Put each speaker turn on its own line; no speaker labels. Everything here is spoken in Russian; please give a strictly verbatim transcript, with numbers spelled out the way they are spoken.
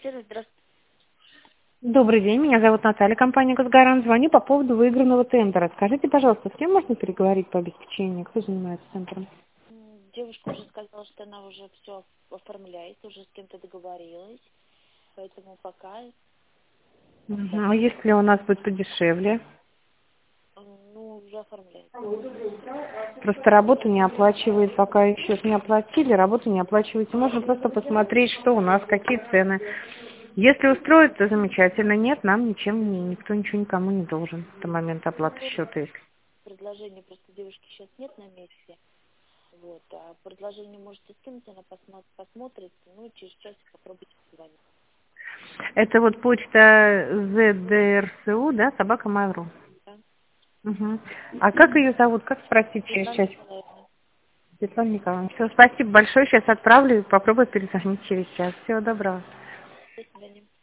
Сервис, здравствуйте.
Добрый день, меня зовут Наталья, компания «Газгарант». Звоню по поводу выигранного тендера. Скажите, пожалуйста, с кем можно переговорить по обеспечению? Кто занимается тендером?
М, Девушка уже сказала, что она уже все оформляет, уже с кем-то договорилась, поэтому пока, да,
Мгм. А если у нас будет подешевле?
м, ну, уже оформляет.
Просто работу не оплачивает, пока еще не оплатили, работу не оплачиваете. Можно просто посмотреть, что у нас, какие цены. Если устроит, то замечательно. Нет, нам ничем, не- никто ничего никому не должен до момента оплаты
Ну,
счета. Если.
предложение просто девушки сейчас нет на месте, вот, а предложение можете скинуть, она посмо- посмотрит, ну, через час попробуйте позвонить.
Это вот почта здрсу, да, собака Mail.ru.
Да?
Угу. А как ее зовут? Как спросить через
Светлана
час?
Николаевна,
Светлана Николаевна. Все, спасибо большое. Сейчас отправлю и попробую перезвонить через час. Всего доброго.
до свидания.